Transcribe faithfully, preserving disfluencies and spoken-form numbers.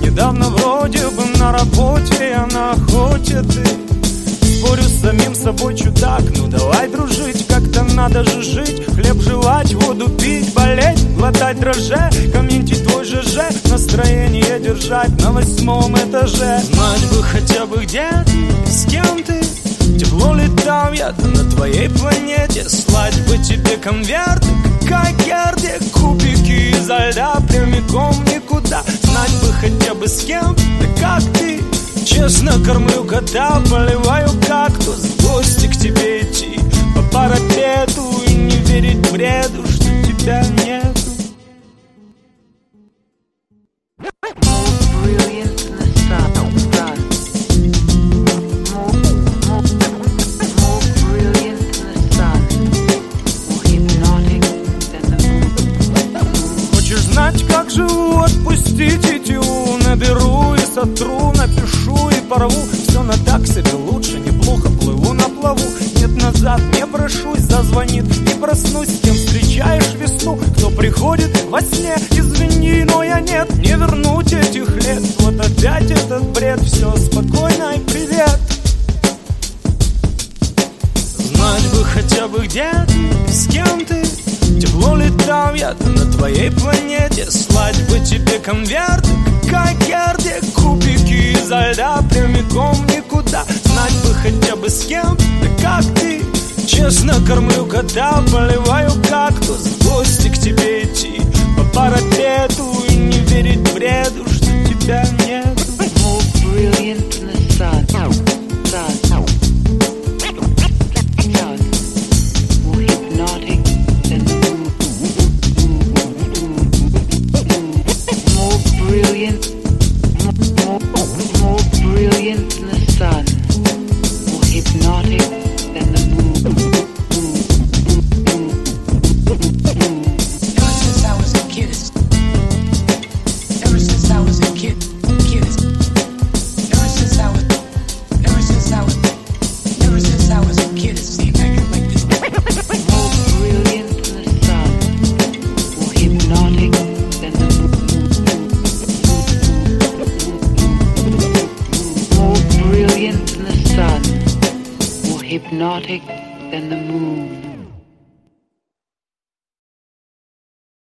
Недавно вроде бы на работе, я на охоте, ты. Спорю с самим собой, чудак, ну давай дружить, как-то надо же жить. Хлеб жевать, воду пить, болеть, глотать дрожжи, комментить твой ЖЖ, настроение держать на восьмом этаже. Знать бы хотя бы где ты, с кем ты, тепло ли там, я-то на твоей планете. Слать бы тебе конверты, как Герде, кубики изо льда прямиком никуда. Знать бы хотя бы с кем ты, как ты. Честно кормлю кота, поливаю кактус, в гости к тебе идти по парапету и не верить бреду, что тебя нету. Хочешь знать, как живу, отпусти тетиву, наберу и сотру, напишу и порву. Все на так себе лучше, неплохо плыву на плаву. Нет, назад не прошусь, зазвонит и проснусь. С кем встречаешь весну, кто приходит во сне. Извини, но я нет, не вернуть этих лет. Вот опять этот бред, все спокойно и привет. Знать бы хотя бы где ты, с кем ты, тепло ли там, я-то на твоей планете. Слать бы тебе конверты, как Герде, кубики изо льда прямиком никуда. Знать бы хотя бы с кем ты, как ты. Честно кормлю кота, поливаю кактус, в гости к тебе идти по парапету и не верить бреду, что тебя нет. Hypnotic than the moon.